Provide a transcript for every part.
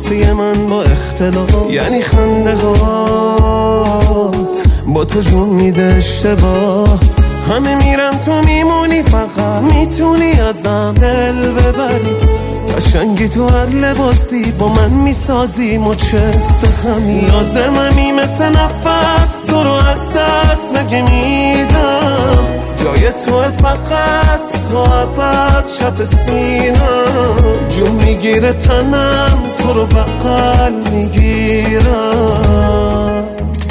واسه من با اختلاف، یعنی خندهات با تو جون میده اشتباه. همه میرن تو میمونی، فقط میتونی ازم دل ببری. قشنگی تو هر لباسی با من میسازی مچفت خمی. لازممی مثل نفس تو رو از دست نگه میدم. جای تو فقط تو ابد شب سینم. جون میگیره تنم تو رو بغل میگیرم.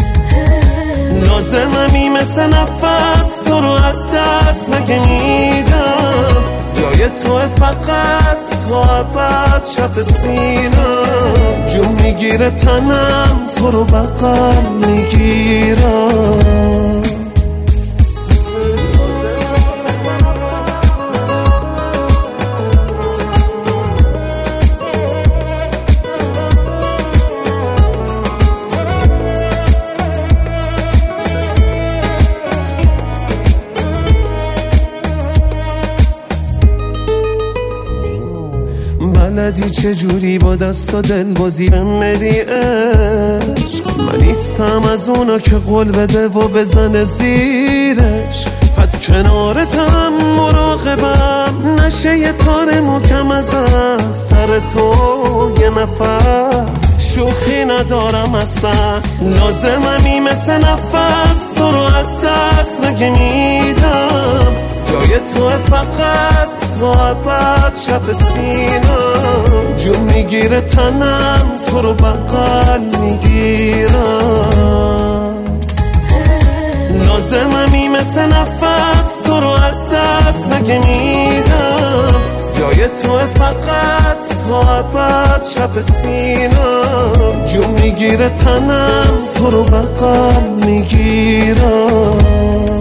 لازممی مثل نفس تو رو از دست نگه میدم. جای تو فقط تو ابد شب سینم. جون میگیره تنم تو رو بغل میگیرم. بلدی چجوری با دست و دل بازی بمدی عشق. من نیستم از اونا که قول بده و بزنه زیرش. پس کنارتم مراقبم نشه یه تار محکم ازم. سر تو یه نفر شوخی ندارم اصلا. لازممی مثل نفس تو رو از دست نگه میدم. جای تو فقط تو ابد شب سینم. جون میگیره تنم تو رو بغل میگیرم. لازممی مثل نفس تو رو از دست نگه میدم. جای تو فقط تو ابد شب سینم. جون میگیره تنم تو رو بغل میگیرم.